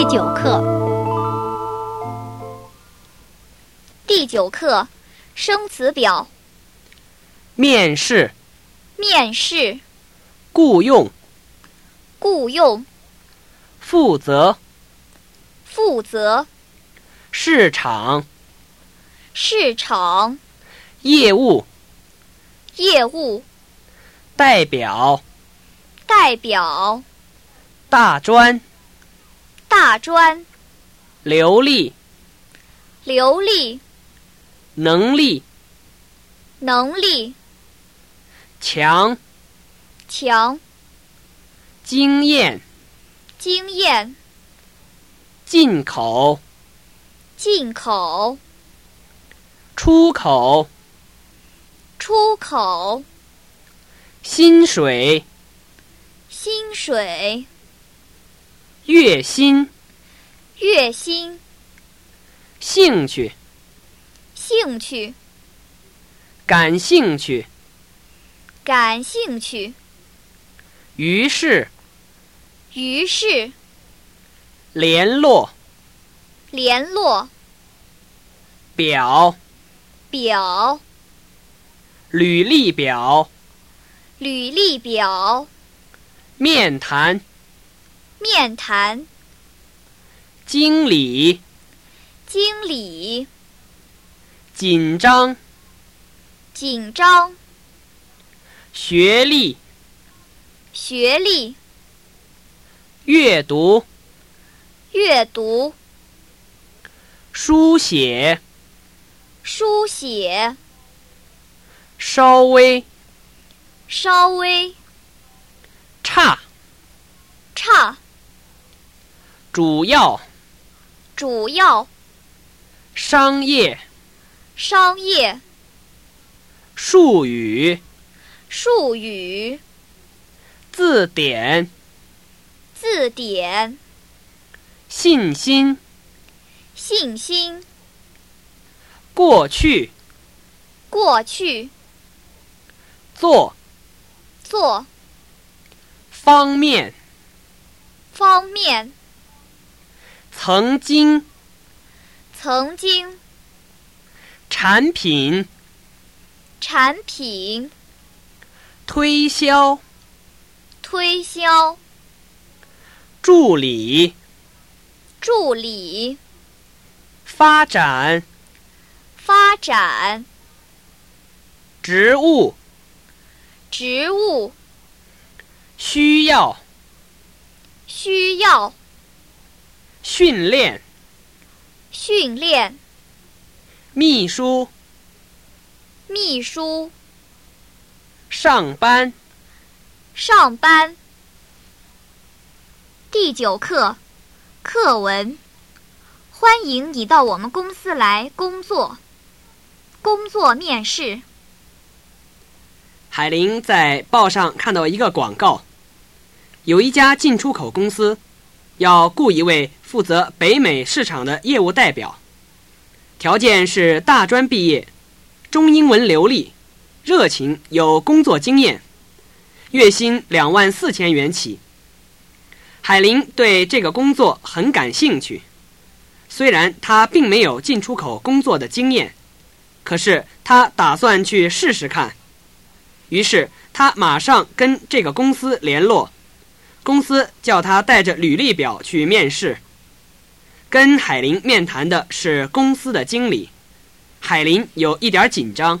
第九课生词表。 面试， 面试， 雇用， 雇用， 负责， 负责， 市场， 市场， 业务， 业务， 代表， 代表， 大专， 大专， 流利， 流利， 能力， 能力， 强， 强， 经验， 经验， 进口， 进口， 出口， 出口， 薪水， 薪水， 月薪， 月薪， 兴趣， 兴趣， 感兴趣， 感兴趣， 于是， 于是， 联络， 联络， 表， 表， 履历表， 履历表， 面谈， 面谈， 经理， 经理， 紧张， 紧张， 学历， 学历， 阅读， 阅读， 书写， 书写， 稍微， 稍微， 差， 差， 主要， 主要， 商业， 商业， 术语， 术语， 字典， 字典， 信心， 信心， 过去， 过去， 做， 做， 方面， 方面， 曾经， 曾经， 产品， 产品， 推销， 推销， 助理， 助理， 发展， 发展， 职务， 职务， 需要， 需要， 训练， 训练， 秘书， 秘书， 上班， 上班。第九课课文。欢迎你到我们公司来工作。工作面试。 海玲在报上看到一个广告，有一家进出口公司要雇一位负责北美市场的业务代表，条件是大专毕业，中英文流利，热情，有工作经验，月薪24000元起。海玲对这个工作很感兴趣，虽然她并没有进出口工作的经验，可是她打算去试试看。于是她马上跟这个公司联络，公司叫她带着履历表去面试。跟海玲面谈的是公司的经理，海玲有一点紧张。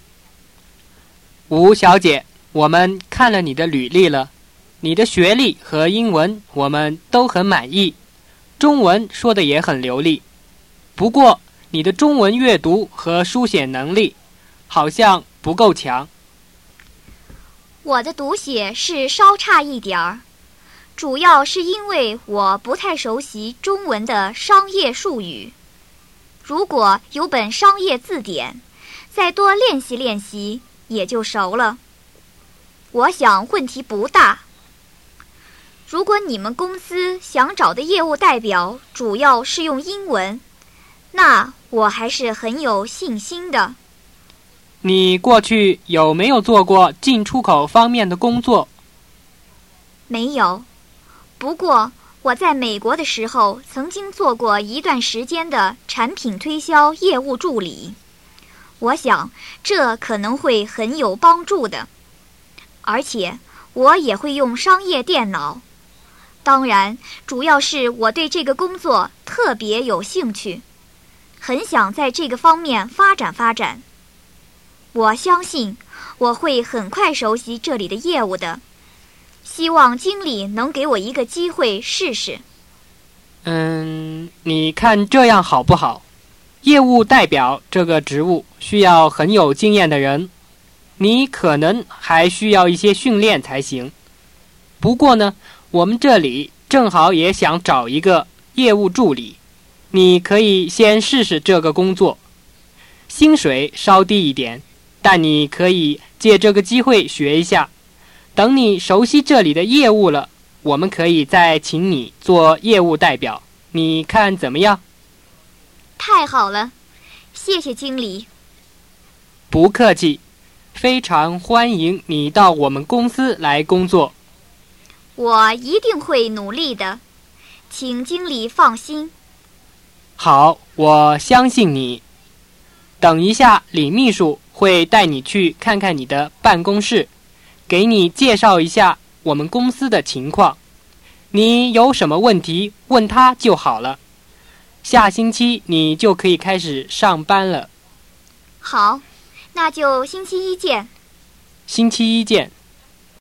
吴小姐，我们看了你的履历了，你的学历和英文我们都很满意，中文说的也很流利。不过你的中文阅读和书写能力好像不够强。 我的读写是稍差一点儿，主要是因为我不太熟悉中文的商业术语。如果有本商业字典，再多练习练习也就熟了。我想问题不大。如果你们公司想找的业务代表主要是用英文，那我还是很有信心的。 你过去有没有做过进出口方面的工作？ 没有，不过我在美国的时候曾经做过一段时间的产品推销业务助理，我想这可能会很有帮助的。而且我也会用商业电脑，当然主要是我对这个工作特别有兴趣，很想在这个方面发展发展。我相信我会很快熟悉这里的业务的，希望经理能给我一个机会试试。 你看这样好不好？业务代表这个职务需要很有经验的人，你可能还需要一些训练才行。不过呢，我们这里正好也想找一个业务助理，你可以先试试这个工作，薪水稍低一点，但你可以借这个机会学一下。等你熟悉这里的业务了，我们可以再请你做业务代表，你看怎么样？ 太好了，谢谢经理。 不客气，非常欢迎你到我们公司来工作。 我一定会努力的，请经理放心。 好，我相信你。等一下，李秘书会带你去看看你的办公室，给你介绍一下我们公司的情况。你有什么问题问他就好了。下星期你就可以开始上班了。 好，那就星期一见。 星期一见。